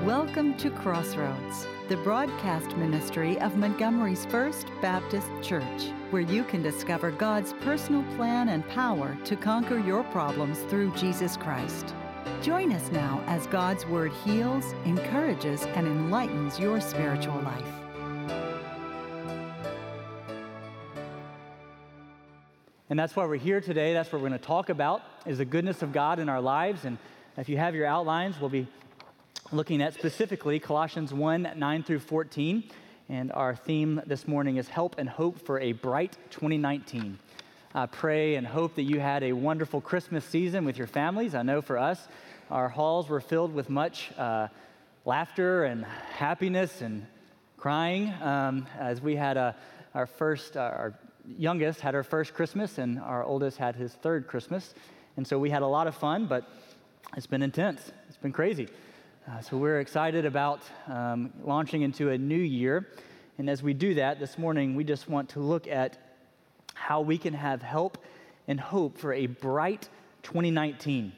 Welcome to Crossroads, the broadcast ministry of Montgomery's First Baptist Church, where you can discover God's personal plan and power to conquer your problems through Jesus Christ. Join us now as God's Word heals, encourages, and enlightens your spiritual life. And that's why we're here today. That's what we're going to talk about, is the goodness of God in our lives. And if you have your outlines, we'll be looking at specifically Colossians 1, 9 through 14. And our theme this morning is Help and Hope for a Bright 2019. I pray and hope that you had a wonderful Christmas season with your families. I know for us, our halls were filled with much laughter and happiness and crying as we had our youngest had her first Christmas and our oldest had his third Christmas. And so we had a lot of fun, but it's been intense. It's been crazy. So we're excited about launching into a new year. And as we do that, this morning, we just want to look at how we can have help and hope for a bright 2019.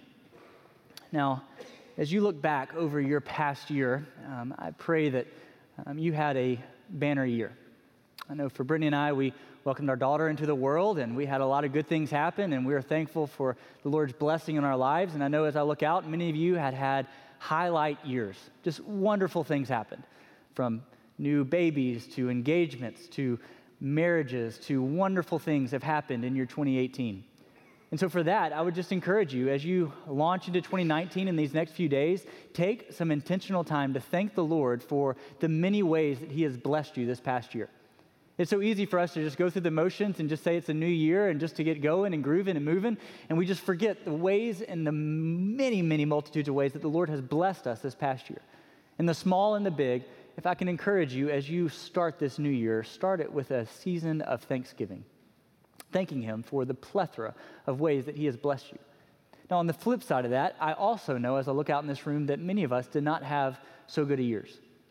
Now, as you look back over your past year, I pray that you had a banner year. I know for Brittany and I, we welcomed our daughter into the world, and we had a lot of good things happen, and we are thankful for the Lord's blessing in our lives. And I know as I look out, many of you had highlight years. Just wonderful things happened, from new babies to engagements to marriages to wonderful things have happened in your 2018. And so for that, I would just encourage you, as you launch into 2019 in these next few days, take some intentional time to thank the Lord for the many ways that He has blessed you this past year. It's so easy for us to just go through the motions and just say it's a new year and just to get going and grooving and moving, and we just forget the ways and the many, many multitudes of ways that the Lord has blessed us this past year. And the small and the big, if I can encourage you as you start this new year, start it with a season of thanksgiving, thanking Him for the plethora of ways that He has blessed you. Now, on the flip side of that, I also know as I look out in this room that many of us did not have so good a years.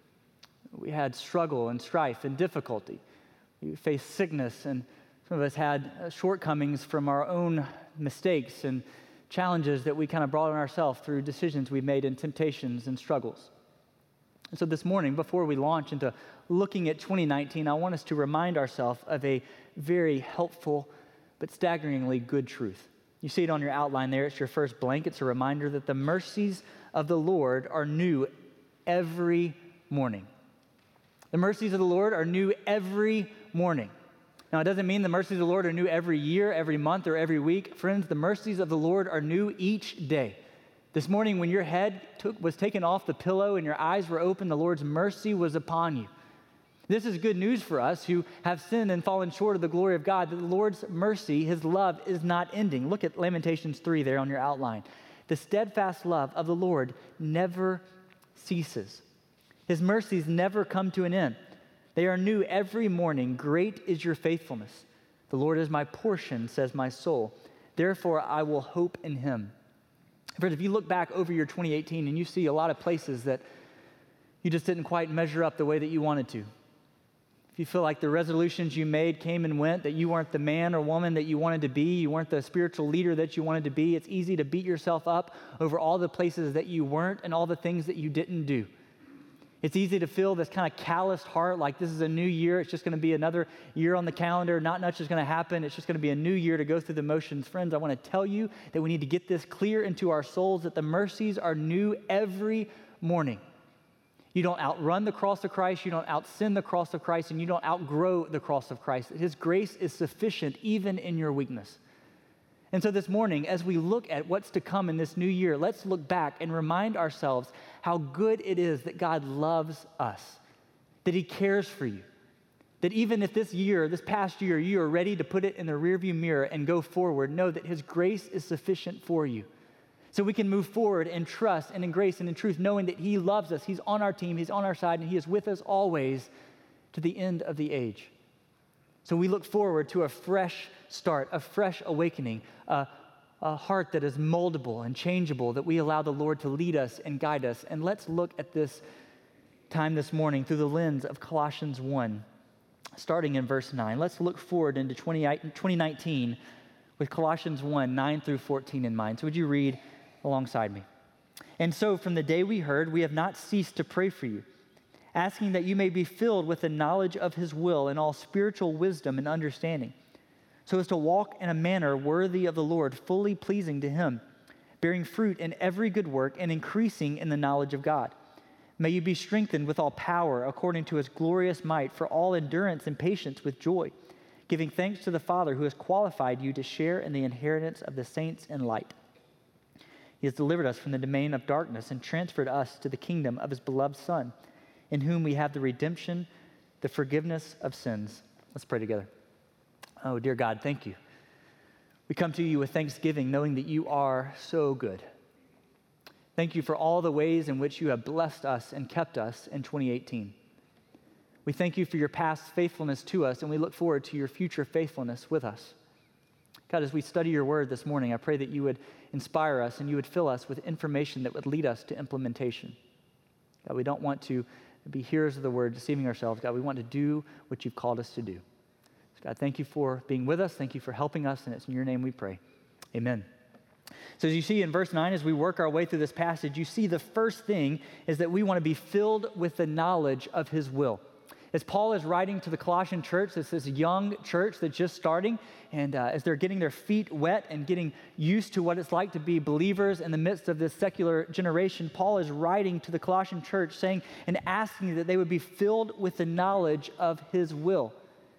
We had struggle and strife and difficulty. We faced sickness, and some of us had shortcomings from our own mistakes and challenges that we kind of brought on ourselves through decisions we made and temptations and struggles. And so this morning, before we launch into looking at 2019, I want us to remind ourselves of a very helpful but staggeringly good truth. You see it on your outline there. It's your first blank. It's a reminder that the mercies of the Lord are new every morning. The mercies of the Lord are new every morning. Now, it doesn't mean the mercies of the Lord are new every year, every month, or every week. Friends, the mercies of the Lord are new each day. This morning, when your head was taken off the pillow and your eyes were open, the Lord's mercy was upon you. This is good news for us who have sinned and fallen short of the glory of God, that the Lord's mercy, His love, is not ending. Look at Lamentations 3 there on your outline. The steadfast love of the Lord never ceases. His mercies never come to an end. They are new every morning. Great is your faithfulness. The Lord is my portion, says my soul. Therefore, I will hope in Him. Friends, if you look back over your 2018 and you see a lot of places that you just didn't quite measure up the way that you wanted to, if you feel like the resolutions you made came and went, that you weren't the man or woman that you wanted to be, you weren't the spiritual leader that you wanted to be, it's easy to beat yourself up over all the places that you weren't and all the things that you didn't do. It's easy to feel this kind of calloused heart, like this is a new year. It's just going to be another year on the calendar. Not much is going to happen. It's just going to be a new year to go through the motions. Friends, I want to tell you that we need to get this clear into our souls, that the mercies are new every morning. You don't outrun the cross of Christ. You don't out-sin the cross of Christ. And you don't outgrow the cross of Christ. His grace is sufficient even in your weakness. And so this morning, as we look at what's to come in this new year, let's look back and remind ourselves how good it is that God loves us, that He cares for you, that even if this past year, you are ready to put it in the rearview mirror and go forward, know that His grace is sufficient for you. So we can move forward in trust and in grace and in truth, knowing that He loves us, He's on our team, He's on our side, and He is with us always to the end of the age. So we look forward to a fresh start, a fresh awakening, a heart that is moldable and changeable, that we allow the Lord to lead us and guide us. And let's look at this time this morning through the lens of Colossians 1, starting in verse 9. Let's look forward into 2019 with Colossians 1, 9 through 14 in mind. So would you read alongside me? And so from the day we heard, we have not ceased to pray for you, asking that you may be filled with the knowledge of his will and all spiritual wisdom and understanding, so as to walk in a manner worthy of the Lord, fully pleasing to him, bearing fruit in every good work and increasing in the knowledge of God. May you be strengthened with all power according to his glorious might for all endurance and patience with joy, giving thanks to the Father who has qualified you to share in the inheritance of the saints in light. He has delivered us from the domain of darkness and transferred us to the kingdom of his beloved Son, in whom we have the redemption, the forgiveness of sins. Let's pray together. Oh, dear God, thank you. We come to you with thanksgiving, knowing that you are so good. Thank you for all the ways in which you have blessed us and kept us in 2018. We thank you for your past faithfulness to us, and we look forward to your future faithfulness with us. God, as we study your word this morning, I pray that you would inspire us and you would fill us with information that would lead us to implementation. God, we don't want to be hearers of the word, deceiving ourselves. God, we want to do what you've called us to do. So God, thank you for being with us. Thank you for helping us, and it's in your name we pray. Amen. So as you see in verse 9, as we work our way through this passage, you see the first thing is that we want to be filled with the knowledge of his will. As Paul is writing to the Colossian church, it's this young church that's just starting, and as they're getting their feet wet and getting used to what it's like to be believers in the midst of this secular generation, Paul is writing to the Colossian church saying and asking that they would be filled with the knowledge of his will.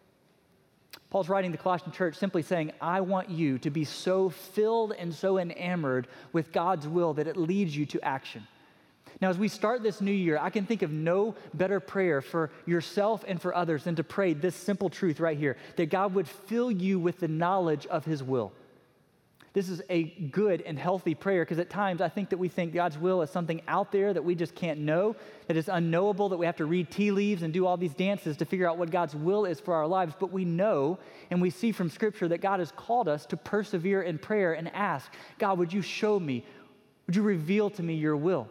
Paul's writing to the Colossian church simply saying, I want you to be so filled and so enamored with God's will that it leads you to action. Now, as we start this new year, I can think of no better prayer for yourself and for others than to pray this simple truth right here, that God would fill you with the knowledge of his will. This is a good and healthy prayer because at times I think that we think God's will is something out there that we just can't know, that is unknowable, that we have to read tea leaves and do all these dances to figure out what God's will is for our lives. But we know and we see from Scripture that God has called us to persevere in prayer and ask, God, would you show me, would you reveal to me your will?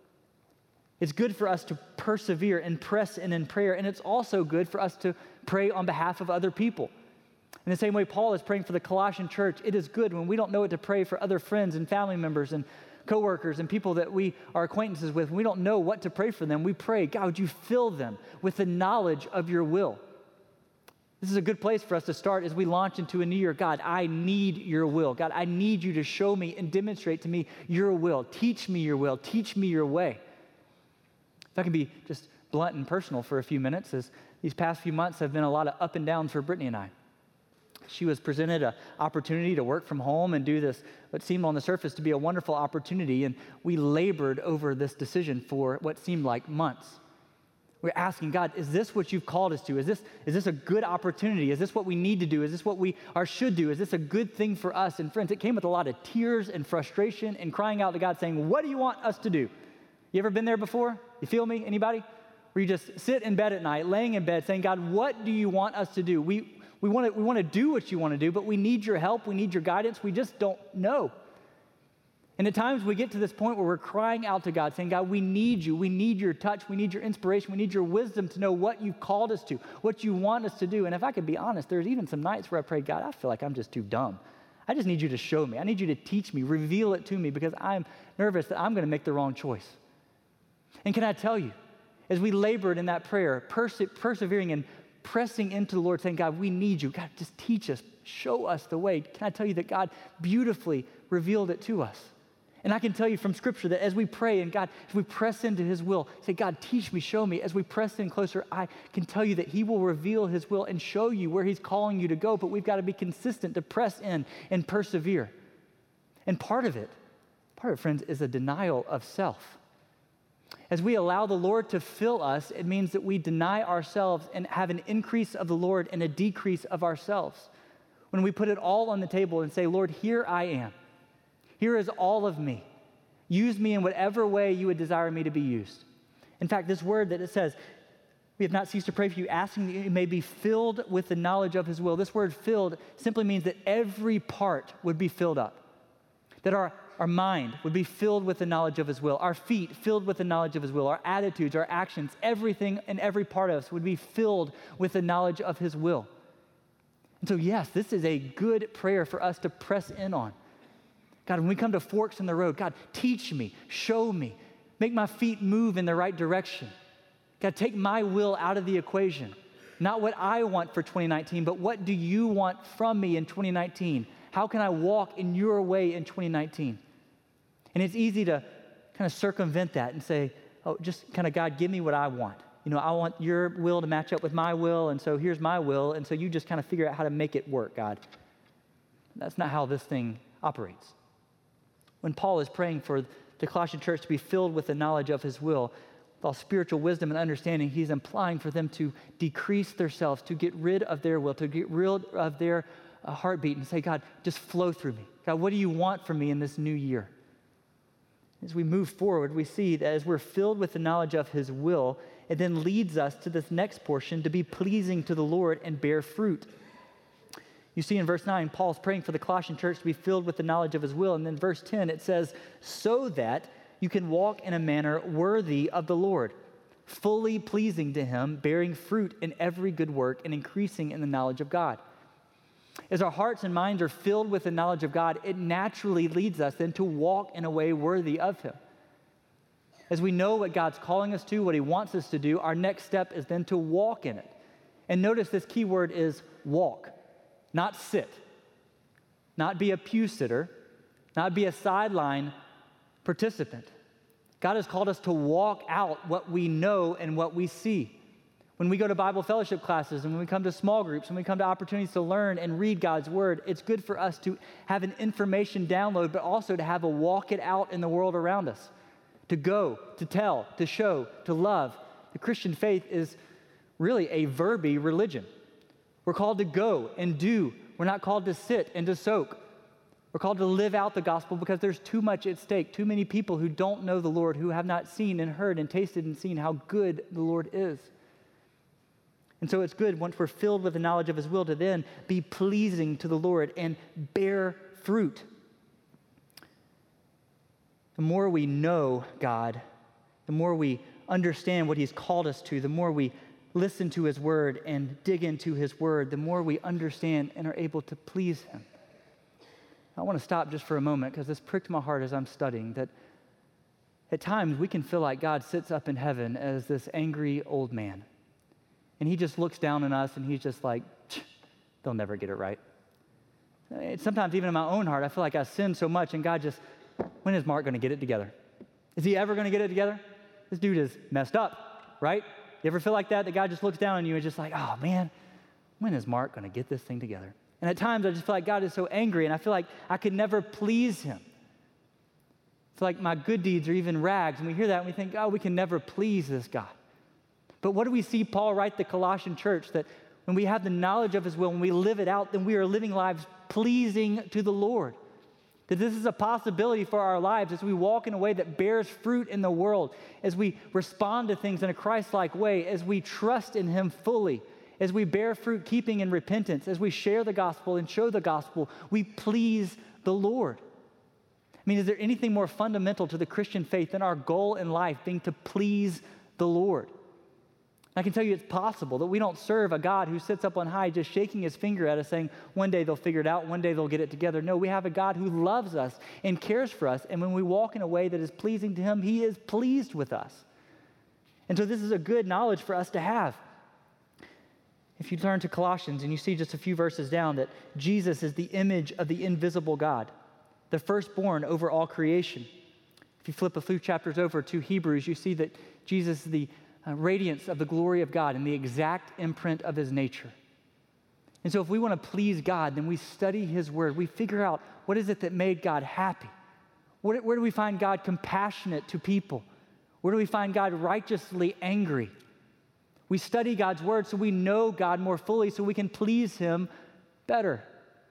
It's good for us to persevere and press in prayer, and it's also good for us to pray on behalf of other people. In the same way Paul is praying for the Colossian church, it is good when we don't know what to pray for other friends and family members and coworkers and people that we are acquaintances with. When we don't know what to pray for them, we pray, God, would you fill them with the knowledge of your will? This is a good place for us to start as we launch into a new year. God, I need your will. God, I need you to show me and demonstrate to me your will. Teach me your will. Teach me your way. If I can be just blunt and personal for a few minutes, as these past few months have been a lot of up and downs for Brittany and I. She was presented an opportunity to work from home and do this, what seemed on the surface to be a wonderful opportunity, and we labored over this decision for what seemed like months. We're asking, God, is this what you've called us to? Is this a good opportunity? Is this what we need to do? Is this what we should do? Is this a good thing for us? And friends, it came with a lot of tears and frustration and crying out to God saying, what do you want us to do? You ever been there before? You feel me? Anybody? Where you just sit in bed at night, laying in bed, saying, God, what do you want us to do? We want to do what you want to do, but we need your help. We need your guidance. We just don't know. And at times we get to this point where we're crying out to God, saying, God, we need you. We need your touch. We need your inspiration. We need your wisdom to know what you've called us to, what you want us to do. And if I could be honest, there's even some nights where I pray, God, I feel like I'm just too dumb. I just need you to show me. I need you to teach me, reveal it to me, because I'm nervous that I'm going to make the wrong choice. And can I tell you, as we labored in that prayer, persevering and pressing into the Lord, saying, God, we need you. God, just teach us, show us the way. Can I tell you that God beautifully revealed it to us? And I can tell you from Scripture that as we pray and God, as we press into his will, say, God, teach me, show me. As we press in closer, I can tell you that he will reveal his will and show you where he's calling you to go, but we've got to be consistent to press in and persevere. And part of it, friends, is a denial of self. As we allow the Lord to fill us, it means that we deny ourselves and have an increase of the Lord and a decrease of ourselves. When we put it all on the table and say, Lord, here I am. Here is all of me. Use me in whatever way you would desire me to be used. In fact, this word that it says, we have not ceased to pray for you, asking that you may be filled with the knowledge of his will. This word filled simply means that every part would be filled up. That our mind would be filled with the knowledge of his will. Our feet filled with the knowledge of his will. Our attitudes, our actions, everything and every part of us would be filled with the knowledge of his will. And so yes, this is a good prayer for us to press in on. God, when we come to forks in the road, God, teach me, show me, make my feet move in the right direction. God, take my will out of the equation. Not what I want for 2019, but what do you want from me in 2019? How can I walk in your way in 2019? And it's easy to kind of circumvent that and say, oh, just kind of, God, give me what I want. You know, I want your will to match up with my will, and so here's my will, and so you just kind of figure out how to make it work, God. That's not how this thing operates. When Paul is praying for the Colossian church to be filled with the knowledge of his will, with all spiritual wisdom and understanding, he's implying for them to decrease themselves, to get rid of their will, to get rid of their heartbeat and say, God, just flow through me. God, what do you want from me in this new year? As we move forward, we see that as we're filled with the knowledge of his will, it then leads us to this next portion to be pleasing to the Lord and bear fruit. You see in verse 9, Paul's praying for the Colossian church to be filled with the knowledge of his will. And then verse 10, it says, so that you can walk in a manner worthy of the Lord, fully pleasing to him, bearing fruit in every good work and increasing in the knowledge of God. As our hearts and minds are filled with the knowledge of God, it naturally leads us then to walk in a way worthy of him. As we know what God's calling us to, what he wants us to do, our next step is then to walk in it. And notice this key word is walk. Not sit, not be a pew sitter, not be a sideline participant. God has called us to walk out what we know and what we see. When we go to Bible fellowship classes and when we come to small groups, when we come to opportunities to learn and read God's word, it's good for us to have an information download, but also to have a walk it out in the world around us, to go, to tell, to show, to love. The Christian faith is really a verby religion. We're called to go and do. We're not called to sit and to soak. We're called to live out the gospel because there's too much at stake, too many people who don't know the Lord, who have not seen and heard and tasted and seen how good the Lord is. And so it's good once we're filled with the knowledge of his will to then be pleasing to the Lord and bear fruit. The more we know God, the more we understand what he's called us to, the more we listen to his word and dig into his word, the more we understand and are able to please him. I want to stop just for a moment because this pricked my heart as I'm studying that at times we can feel like God sits up in heaven as this angry old man. And he just looks down on us and he's just like, they'll never get it right. Sometimes even in my own heart, I feel like I sin so much and God just, when is Mark going to get it together? Is he ever going to get it together? This dude is messed up, right? You ever feel like that? That God just looks down on you and just like, oh man, when is Mark going to get this thing together? And at times I just feel like God is so angry and I feel like I could never please him. It's like my good deeds are even rags. And we hear that and we think, oh, we can never please this God. But what do we see Paul write the Colossian church? That when we have the knowledge of his will, when we live it out, then we are living lives pleasing to the Lord. That this is a possibility for our lives as we walk in a way that bears fruit in the world, as we respond to things in a Christ-like way, as we trust in him fully, as we bear fruit keeping in repentance, as we share the gospel and show the gospel, we please the Lord. I mean, is there anything more fundamental to the Christian faith than our goal in life being to please the Lord? I can tell you it's possible that we don't serve a God who sits up on high just shaking his finger at us saying, one day they'll figure it out, one day they'll get it together. No, we have a God who loves us and cares for us. And when we walk in a way that is pleasing to him, he is pleased with us. And so this is a good knowledge for us to have. If you turn to Colossians and you see just a few verses down that Jesus is the image of the invisible God, the firstborn over all creation. If you flip a few chapters over to Hebrews, you see that Jesus is the radiance of the glory of God and the exact imprint of his nature. And so if we want to please God, then we study his word. We figure out what is it that made God happy? Where do we find God compassionate to people? Where do we find God righteously angry? We study God's word so we know God more fully so we can please him better.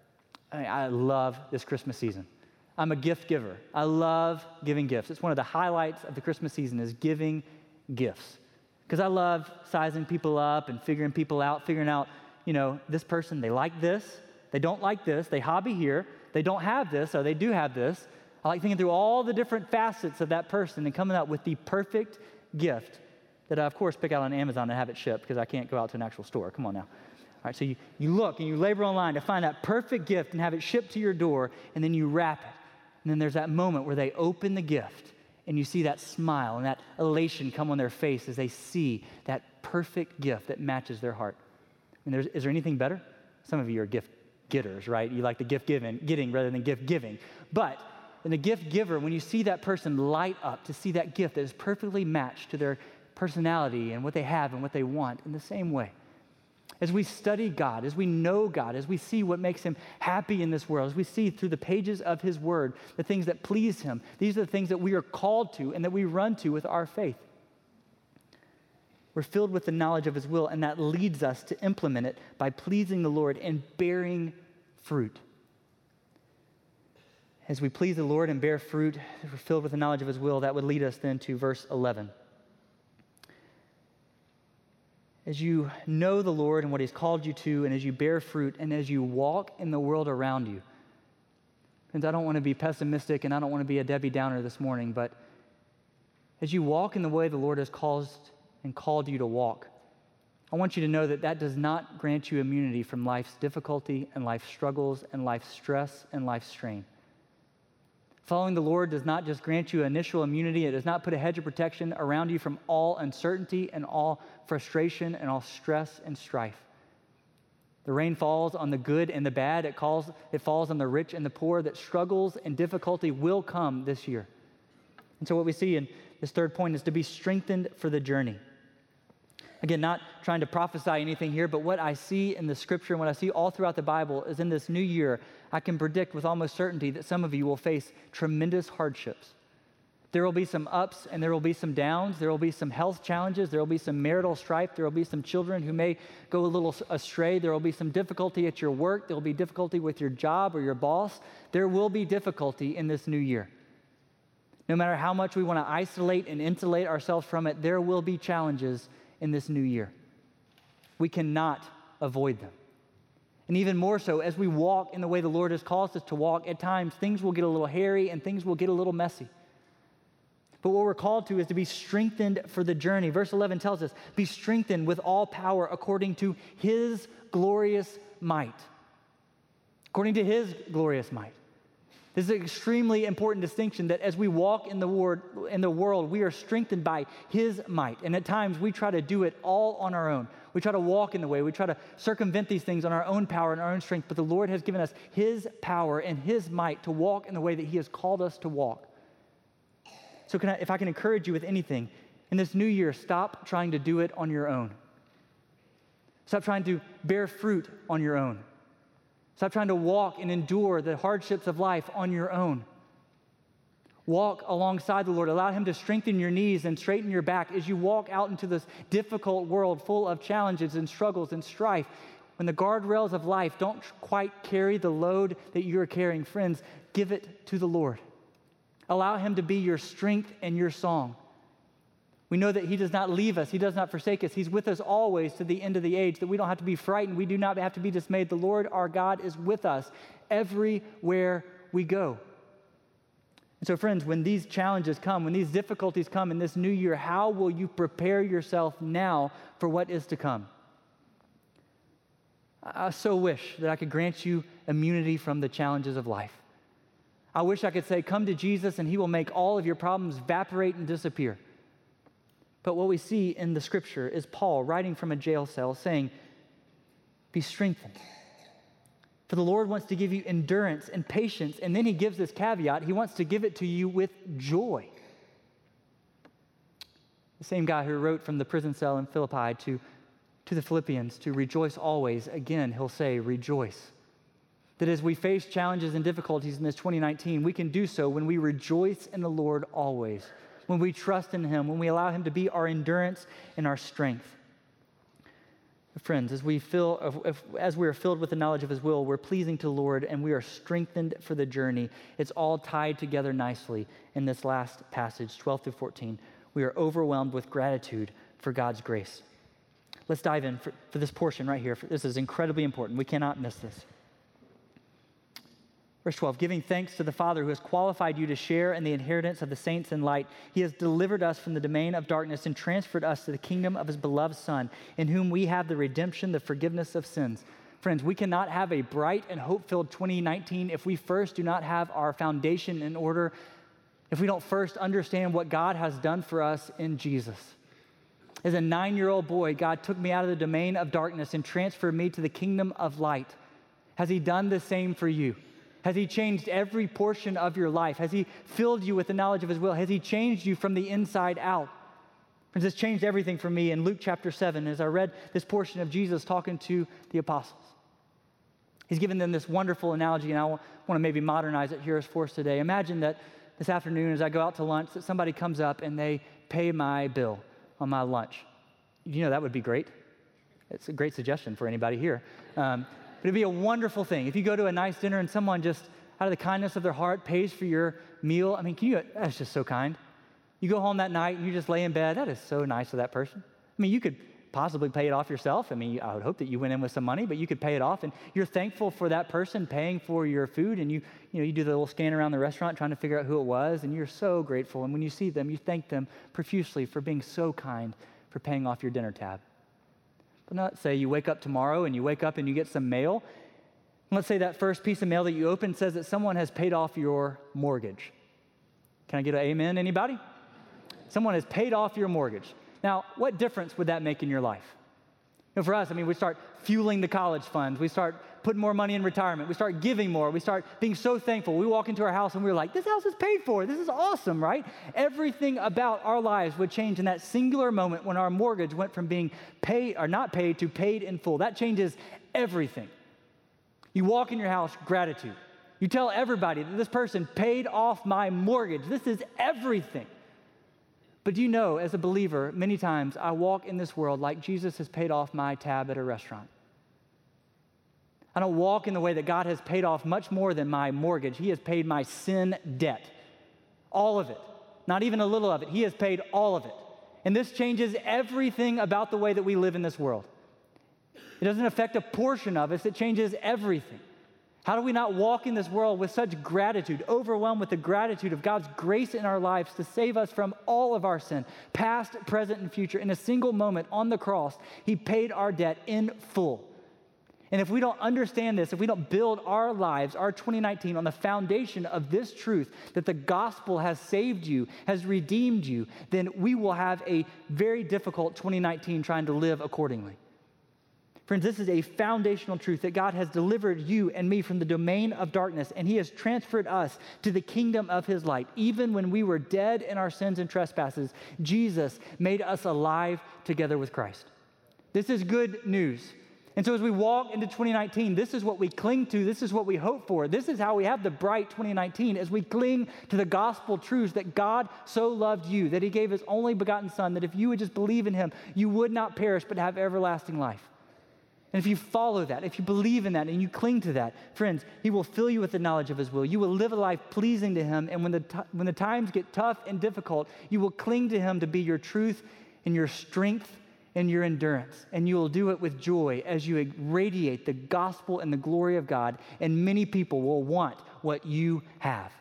I love this Christmas season. I'm a gift giver. I love giving gifts. It's one of the highlights of the Christmas season is giving gifts. Because I love sizing people up and figuring people out, figuring out, this person, they like this, they don't like this, they hobby here, they don't have this, or they do have this. I like thinking through all the different facets of that person and coming up with the perfect gift that I, of course, pick out on Amazon and have it shipped because I can't go out to an actual store. Come on now. All right, so you look and you labor online to find that perfect gift and have it shipped to your door, and then you wrap it. And then there's that moment where they open the gift and you see that smile and that elation come on their face as they see that perfect gift that matches their heart. And is there anything better? Some of you are gift getters, right? You like the gift getting rather than gift giving. But in the gift giver, when you see that person light up to see that gift that is perfectly matched to their personality and what they have and what they want, in the same way, as we study God, as we know God, as we see what makes him happy in this world, as we see through the pages of his word, the things that please him, these are the things that we are called to and that we run to with our faith. We're filled with the knowledge of his will, and that leads us to implement it by pleasing the Lord and bearing fruit. As we please the Lord and bear fruit, we're filled with the knowledge of his will, that would lead us then to verse 11. As you know the Lord and what he's called you to, and as you bear fruit, and as you walk in the world around you. Friends, I don't want to be pessimistic and I don't want to be a Debbie Downer this morning, but as you walk in the way the Lord has caused and called you to walk, I want you to know that that does not grant you immunity from life's difficulty and life's struggles and life's stress and life's strain. Following the Lord does not just grant you initial immunity. It does not put a hedge of protection around you from all uncertainty and all frustration and all stress and strife. The rain falls on the good and the bad. It falls on the rich and the poor. That struggles and difficulty will come this year. And so what we see in this third point is to be strengthened for the journey. Again, not trying to prophesy anything here, but what I see in the scripture and what I see all throughout the Bible is in this new year, I can predict with almost certainty that some of you will face tremendous hardships. There will be some ups and there will be some downs. There will be some health challenges. There will be some marital strife. There will be some children who may go a little astray. There will be some difficulty at your work. There will be difficulty with your job or your boss. There will be difficulty in this new year. No matter how much we want to isolate and insulate ourselves from it, there will be challenges in this new year. We cannot avoid them. And even more so, as we walk in the way the Lord has called us to walk, at times things will get a little hairy and things will get a little messy. But what we're called to is to be strengthened for the journey. Verse 11 tells us, be strengthened with all power according to his glorious might. According to his glorious might. This is an extremely important distinction that as we walk in the world, we are strengthened by his might. And at times we try to do it all on our own. We try to walk in the way. We try to circumvent these things on our own power and our own strength. But the Lord has given us his power and his might to walk in the way that he has called us to walk. So if I can encourage you with anything, in this new year, stop trying to do it on your own. Stop trying to bear fruit on your own. Stop trying to walk and endure the hardships of life on your own. Walk alongside the Lord. Allow him to strengthen your knees and straighten your back as you walk out into this difficult world full of challenges and struggles and strife. When the guardrails of life don't quite carry the load that you're carrying, friends, give it to the Lord. Allow him to be your strength and your song. We know that he does not leave us. He does not forsake us. He's with us always to the end of the age, that we don't have to be frightened. We do not have to be dismayed. The Lord our God is with us everywhere we go. And so, friends, when these challenges come, when these difficulties come in this new year, how will you prepare yourself now for what is to come? I so wish that I could grant you immunity from the challenges of life. I wish I could say, come to Jesus and he will make all of your problems evaporate and disappear. But what we see in the scripture is Paul writing from a jail cell saying, be strengthened. For the Lord wants to give you endurance and patience, and then he gives this caveat. He wants to give it to you with joy. The same guy who wrote from the prison cell in Philippi to the Philippians to rejoice always, again, he'll say, rejoice. That as we face challenges and difficulties in this 2019, we can do so when we rejoice in the Lord always, when we trust in him, when we allow him to be our endurance and our strength. Friends, as we are filled with the knowledge of his will, we're pleasing to the Lord and we are strengthened for the journey. It's all tied together nicely in this last passage, 12 through 14. We are overwhelmed with gratitude for God's grace. Let's dive in for this portion right here. This is incredibly important. We cannot miss this. Verse 12, giving thanks to the Father who has qualified you to share in the inheritance of the saints in light. He has delivered us from the domain of darkness and transferred us to the kingdom of his beloved Son, in whom we have the redemption, the forgiveness of sins. Friends, we cannot have a bright and hope-filled 2019 if we first do not have our foundation in order, if we don't first understand what God has done for us in Jesus. As a 9-year-old boy, God took me out of the domain of darkness and transferred me to the kingdom of light. Has he done the same for you? Has he changed every portion of your life? Has he filled you with the knowledge of his will? Has he changed you from the inside out? Friends, this changed everything for me in Luke chapter 7 as I read this portion of Jesus talking to the apostles. He's given them this wonderful analogy, and I want to maybe modernize it here for us today. Imagine that this afternoon as I go out to lunch, that somebody comes up and they pay my bill on my lunch. You know, that would be great. It's a great suggestion for anybody here. But it'd be a wonderful thing. If you go to a nice dinner and someone just, out of the kindness of their heart, pays for your meal, I mean, that's just so kind. You go home that night and you just lay in bed, that is so nice of that person. I mean, you could possibly pay it off yourself. I mean, I would hope that you went in with some money, but you could pay it off, and you're thankful for that person paying for your food, and you do the little scan around the restaurant trying to figure out who it was, and you're so grateful, and when you see them, you thank them profusely for being so kind, for paying off your dinner tab. But let's say you wake up tomorrow, and you wake up and you get some mail, and let's say that first piece of mail that you open says that someone has paid off your mortgage. Can I get an amen, anybody? Someone has paid off your mortgage. Now, what difference would that make in your life? For us, I mean, we start fueling the college funds. We start putting more money in retirement. We start giving more. We start being so thankful. We walk into our house and we're like, this house is paid for. This is awesome, right? Everything about our lives would change in that singular moment when our mortgage went from being paid or not paid to paid in full. That changes everything. You walk in your house, gratitude. You tell everybody that this person paid off my mortgage. This is everything. But do you know, as a believer, many times I walk in this world like Jesus has paid off my tab at a restaurant. I don't walk in the way that God has paid off much more than my mortgage. He has paid my sin debt, all of it, not even a little of it. He has paid all of it. And this changes everything about the way that we live in this world. It doesn't affect a portion of us, it changes everything. How do we not walk in this world with such gratitude, overwhelmed with the gratitude of God's grace in our lives to save us from all of our sin, past, present, and future? In a single moment on the cross, he paid our debt in full. And if we don't understand this, if we don't build our lives, our 2019, on the foundation of this truth, that the gospel has saved you, has redeemed you, then we will have a very difficult 2019 trying to live accordingly. Friends, this is a foundational truth that God has delivered you and me from the domain of darkness, and he has transferred us to the kingdom of his light. Even when we were dead in our sins and trespasses, Jesus made us alive together with Christ. This is good news. And so as we walk into 2019, this is what we cling to, this is what we hope for. This is how we have the bright 2019, as we cling to the gospel truths that God so loved you, that he gave his only begotten son, that if you would just believe in him, you would not perish but have everlasting life. And if you follow that, if you believe in that and you cling to that, friends, he will fill you with the knowledge of his will. You will live a life pleasing to him, and when the times get tough and difficult, you will cling to him to be your truth and your strength and your endurance. And you will do it with joy as you radiate the gospel and the glory of God, and many people will want what you have.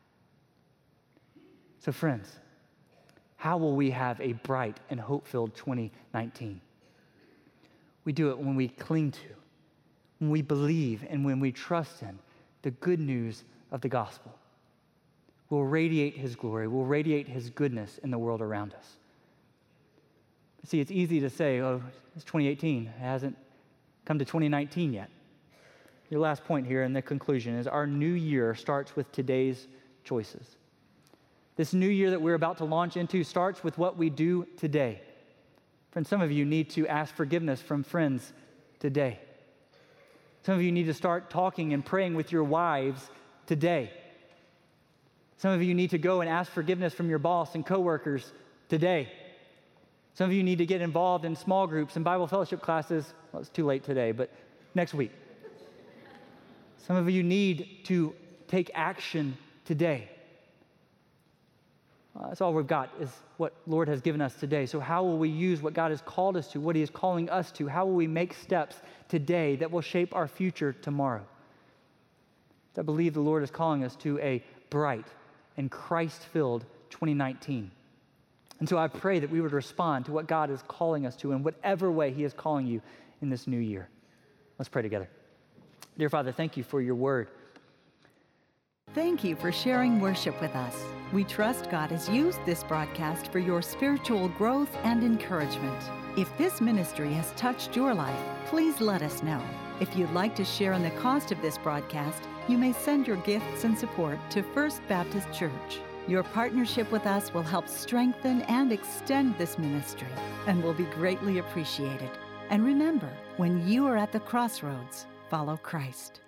So friends, how will we have a bright and hope-filled 2019? We do it when we cling to, when we believe, and when we trust in the good news of the gospel. We'll radiate his glory. We'll radiate his goodness in the world around us. See, it's easy to say, oh, it's 2018. It hasn't come to 2019 yet. Your last point here in the conclusion is our new year starts with today's choices. This new year that we're about to launch into starts with what we do today. Friends, some of you need to ask forgiveness from friends today. Some of you need to start talking and praying with your wives today. Some of you need to go and ask forgiveness from your boss and coworkers today. Some of you need to get involved in small groups and Bible fellowship classes. Well, it's too late today, but next week. Some of you need to take action today. That's all we've got is what Lord has given us today. So how will we use what God has called us to, what he is calling us to? How will we make steps today that will shape our future tomorrow? I believe the Lord is calling us to a bright and Christ-filled 2019. And so I pray that we would respond to what God is calling us to in whatever way he is calling you in this new year. Let's pray together. Dear Father, thank you for your word. Thank you for sharing worship with us. We trust God has used this broadcast for your spiritual growth and encouragement. If this ministry has touched your life, please let us know. If you'd like to share in the cost of this broadcast, you may send your gifts and support to First Baptist Church. Your partnership with us will help strengthen and extend this ministry and will be greatly appreciated. And remember, when you are at the crossroads, follow Christ.